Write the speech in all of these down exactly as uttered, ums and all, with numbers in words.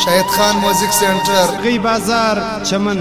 شاهد خان موزیک سنټر غي بازار چمن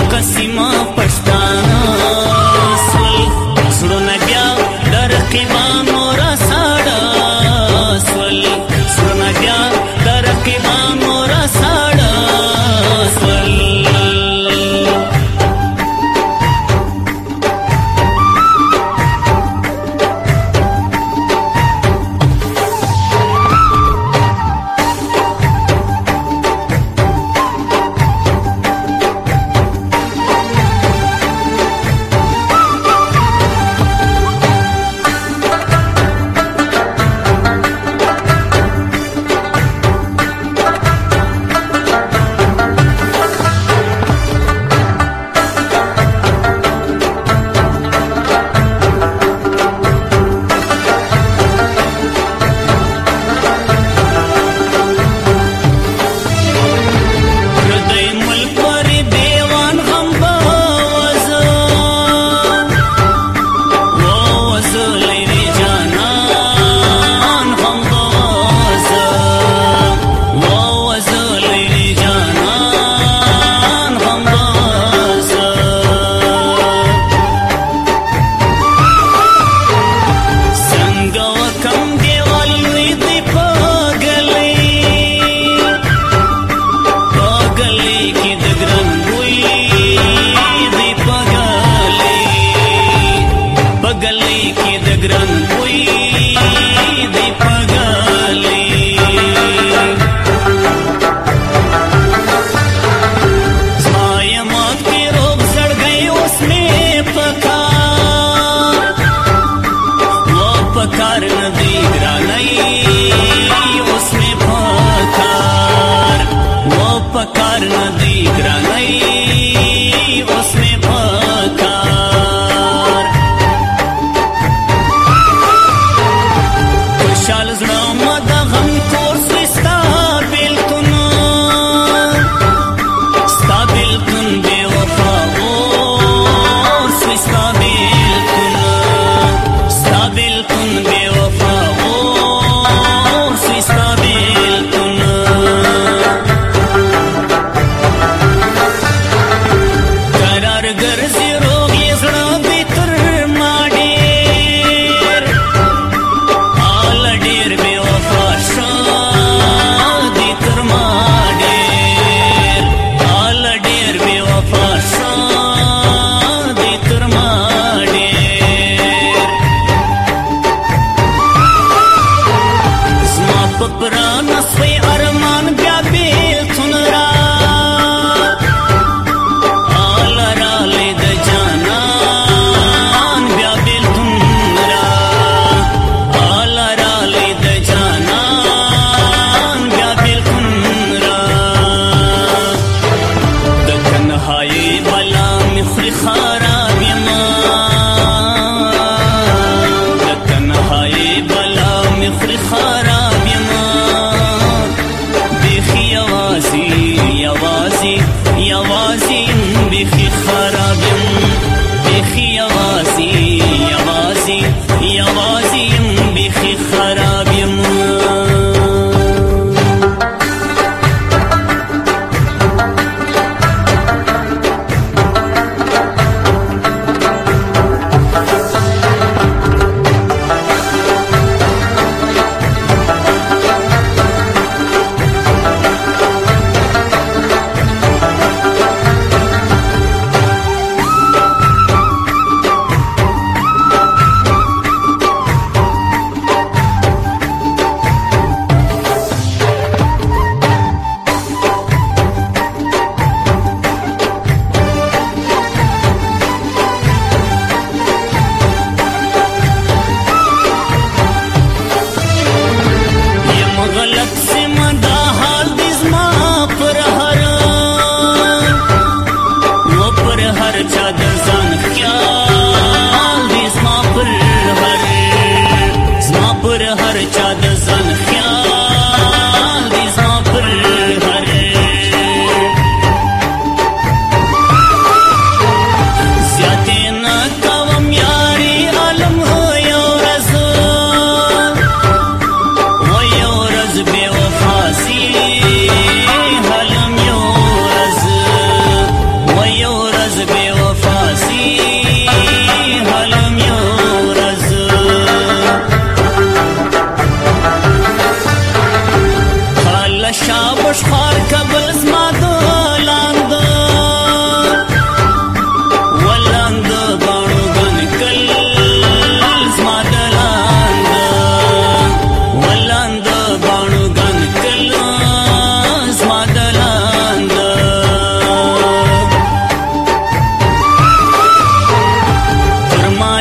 Keep on.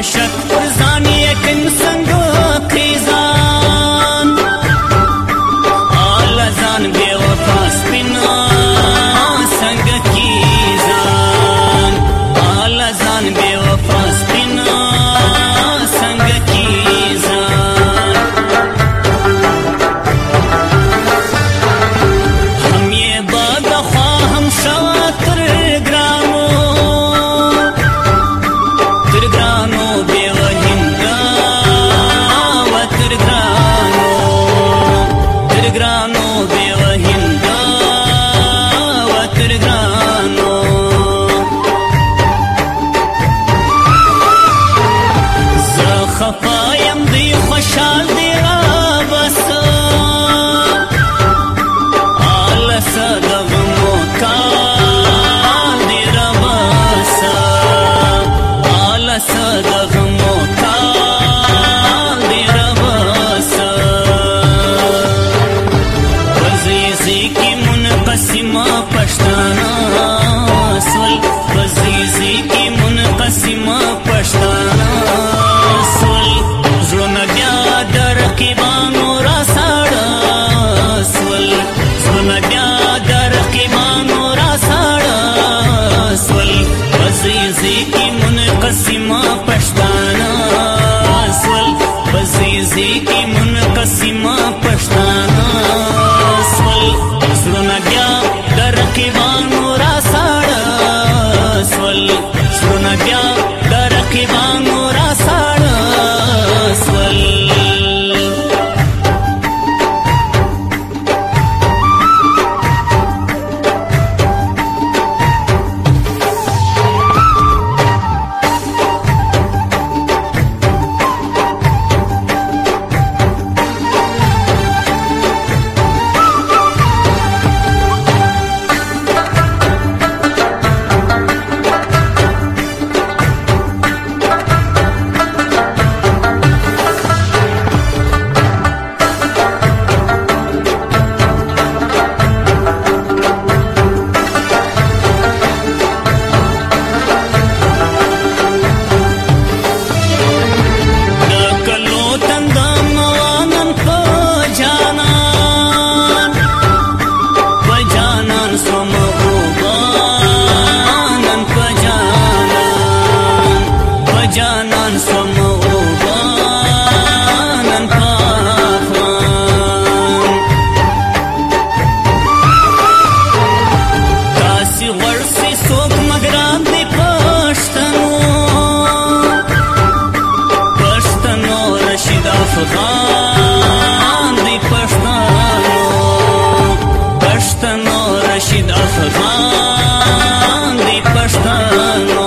وحشت پر ځان یقین څنګه خیزان آل ځان بے وفا سپینا څنګه کیزان آل ځان بے وفا سپینا څنګه کیزان هم یې باد خوا هم شوا تر ګرانو تر ګرانو بے وهندا و تر ګرانو تر ګرانو بے وهندا و تر ګرانو زه خفا یم دی خوشحال دی را بس آل څه د غمو کال دی را بس آل څه د غمو کال دی را بس وزیزی کی منقسمه پښتانه سول وزیزی کی منقسمه پښتانه سول زړونه بیا د رقیبانو را ساړه سول زړونه بیا د رقیبانو را ساړه سول وزیزی کی منقسمه پښتانه سول وزیزی کی منقسمه پښتانه سول زړونه بیا د رقیبانو را ساړه سول زړونه بیا د رقیبانو را ساړه سول جانان سوم اوبانن پاخوان تاسی ورسی سوک مگران دی پشتنو پشتنو رشید افغان دی پشتنو پشتنو رشید افغان دی پشتنو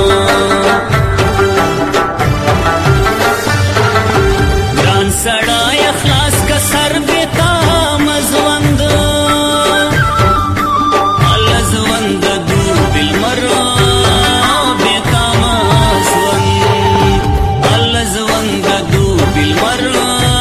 سړای اخلاص کا سر بیتا مزوند الزوند دو بالمر بیتا مزوند الزوند دو بالمر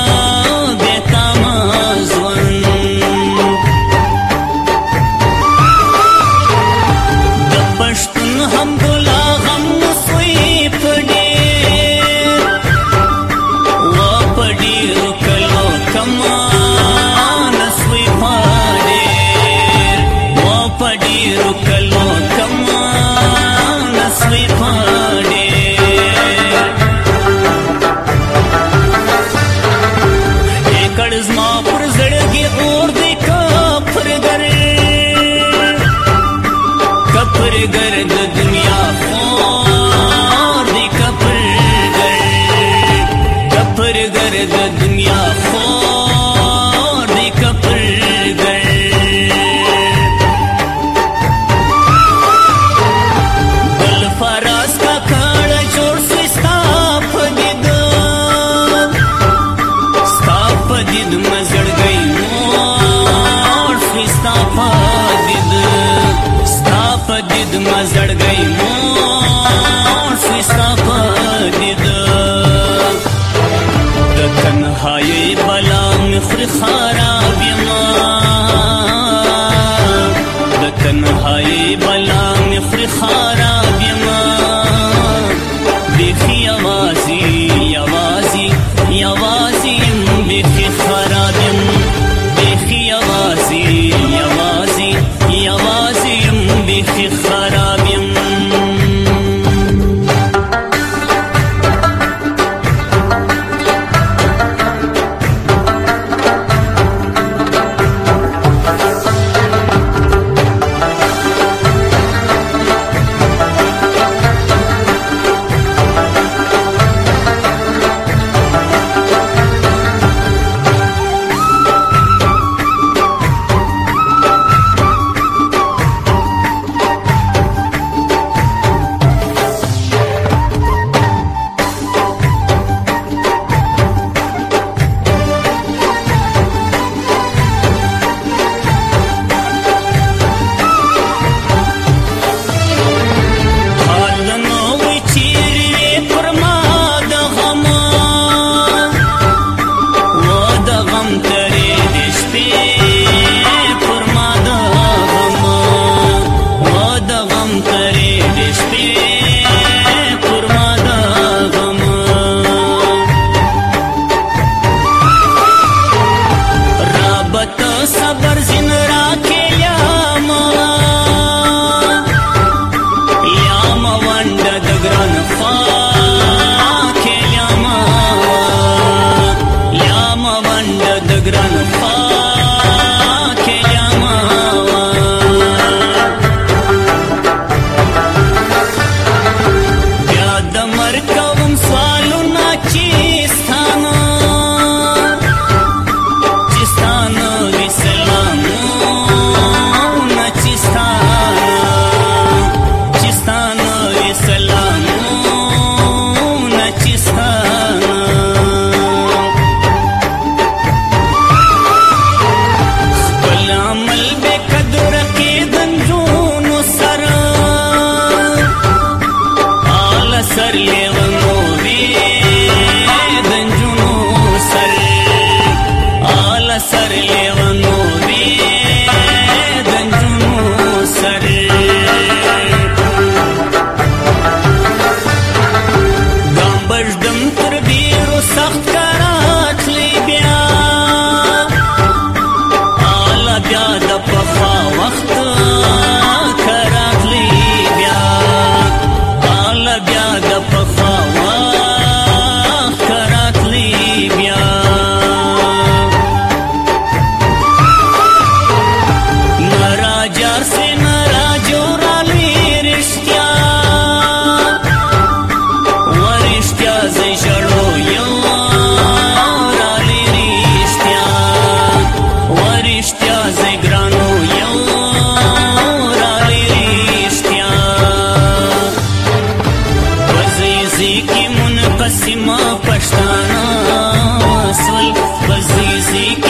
ګلستان خپل عمل بے قدر کې د نجونو سره آل سر لیونو وی د نجونو سر آل سر لیونو وی د نجونو سر سخت کراتلی بیا آلا بیا د پخوا وخت کراتلی بیا آلا بیا د پخوا وخت کراتلی بیا نراجار سے نراجو رالی رشتیا ورشتیا زی شڑو یو منقسمه پښتانه سول بزیزی